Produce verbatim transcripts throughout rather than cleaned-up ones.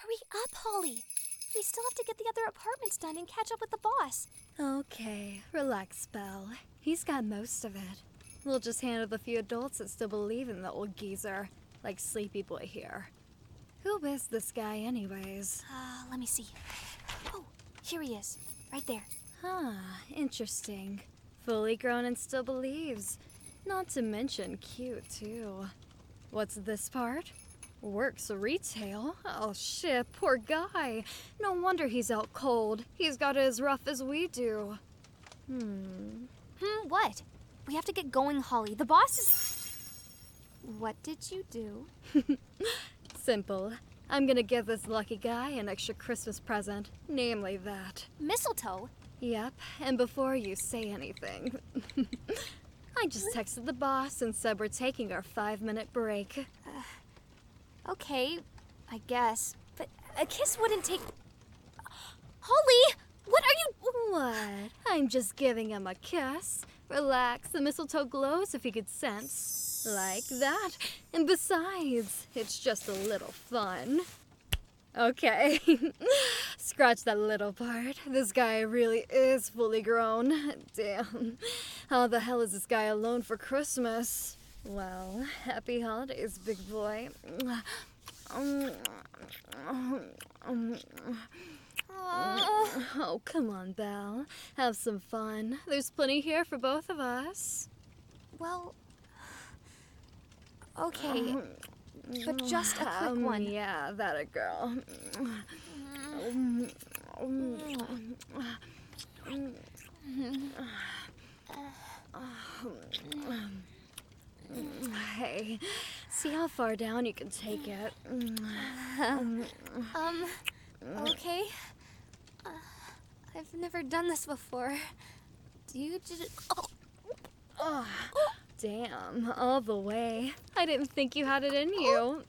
Hurry up, Holly. We still have to get the other apartments done and catch up with the boss. Okay, relax, Belle. He's got most of it. We'll just handle the few adults that still believe in the old geezer, like Sleepy Boy here. Who is this guy anyways? Uh, let me see. Oh, here he is. Right there. Huh, interesting. Fully grown and still believes. Not to mention cute, too. What's this part? Works retail? Oh shit, poor guy. No wonder he's out cold. He's got it as rough as we do. Hmm. Hmm, what? We have to get going, Holly. The boss is... What did you do? Simple. I'm gonna give this lucky guy an extra Christmas present. Namely that. Mistletoe? Yep, and before you say anything, I just texted the boss and said we're taking our five-minute break. Uh, okay, I guess. But a kiss wouldn't take... Holly! What are you... What? I'm just giving him a kiss. Relax, the mistletoe glows if you could sense. Like that. And besides, it's just a little fun. Okay. Scratch that little part. This guy really is fully grown. Damn. How the hell is this guy alone for Christmas? Well, happy holidays, big boy. Oh, come on, Belle. Have some fun. There's plenty here for both of us. Well... Okay, but just a quick um, one. Yeah, that a girl. Hey, see how far down you can take it. Um, okay. Uh, I've never done this before. Do you just... Oh. Oh, damn, all the way. I didn't think you had it in you.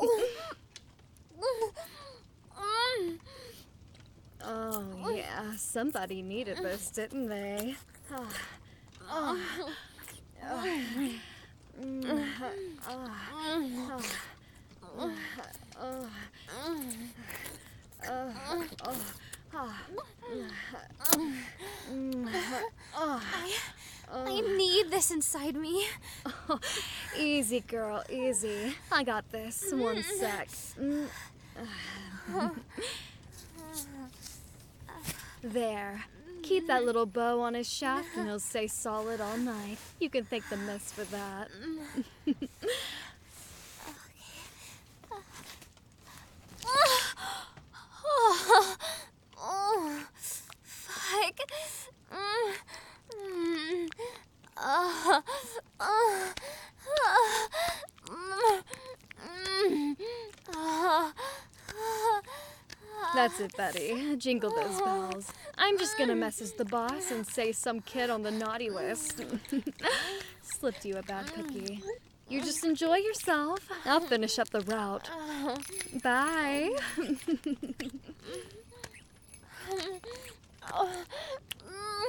Oh, yeah, somebody needed this, didn't they? Oh. Oh. Oh. I, I need this inside me. Oh, easy, girl, easy. I got this. One sec. There. Keep that little bow on his shaft and he'll stay solid all night. You can thank the mist for that. Oh, oh, fuck. Mm, mm, uh, uh, uh, mm, uh, That's it, Betty. Jingle those bells. I'm just gonna message the boss and say some kid on the naughty list slipped you a bad cookie. You just enjoy yourself. I'll finish up the route. Bye. Oh.